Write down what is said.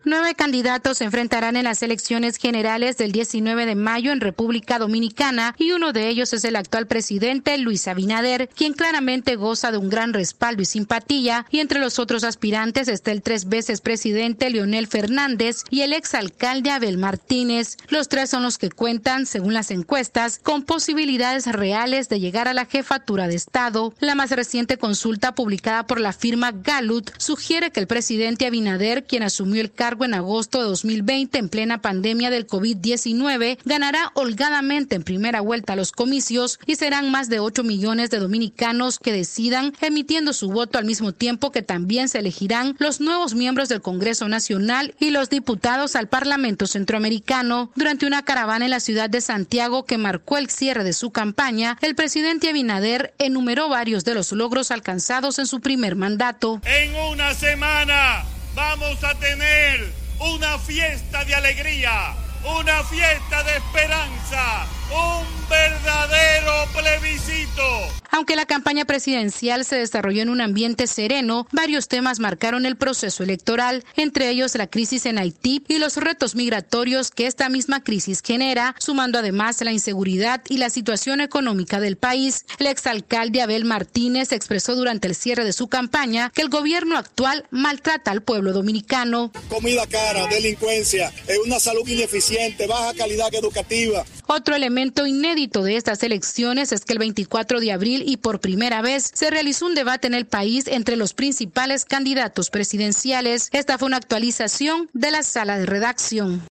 9 candidatos se enfrentarán en las elecciones generales del 19 de mayo en República Dominicana y uno de ellos es el actual presidente Luis Abinader, quien claramente goza de un gran respaldo y simpatía, y entre los otros aspirantes está el 3 veces presidente Leonel Fernández y el exalcalde Abel Martínez. Los tres son los que cuentan, según las encuestas, con posibilidades reales de llegar a la jefatura de Estado. La más reciente consulta publicada por la firma Gallup sugiere que el presidente Abinader, quien asumió el cargo en agosto de 2020 en plena pandemia del COVID-19, ganará holgadamente en primera vuelta los comicios y serán más de 8 millones de dominicanos que decidan, emitiendo su voto al mismo tiempo que también se elegirán los nuevos miembros del Congreso Nacional y los diputados al Parlamento Centroamericano. Durante una caravana en la ciudad de Santiago que marcó el cierre de su campaña, el presidente Abinader enumeró varios de los logros alcanzados en su primer mandato. En una semana vamos a tener una fiesta de alegría, una fiesta de esperanza, un verdadero plebiscito. Aunque la campaña presidencial se desarrolló en un ambiente sereno, varios temas marcaron el proceso electoral, entre ellos la crisis en Haití y los retos migratorios que esta misma crisis genera, sumando además la inseguridad y la situación económica del país. El exalcalde Abel Martínez expresó durante el cierre de su campaña que el gobierno actual maltrata al pueblo dominicano. Comida cara, delincuencia, una salud ineficiente, baja calidad educativa. Otro elemento inédito de estas elecciones es que el 24 de abril y por primera vez se realizó un debate en el país entre los principales candidatos presidenciales. Esta fue una actualización de la sala de redacción.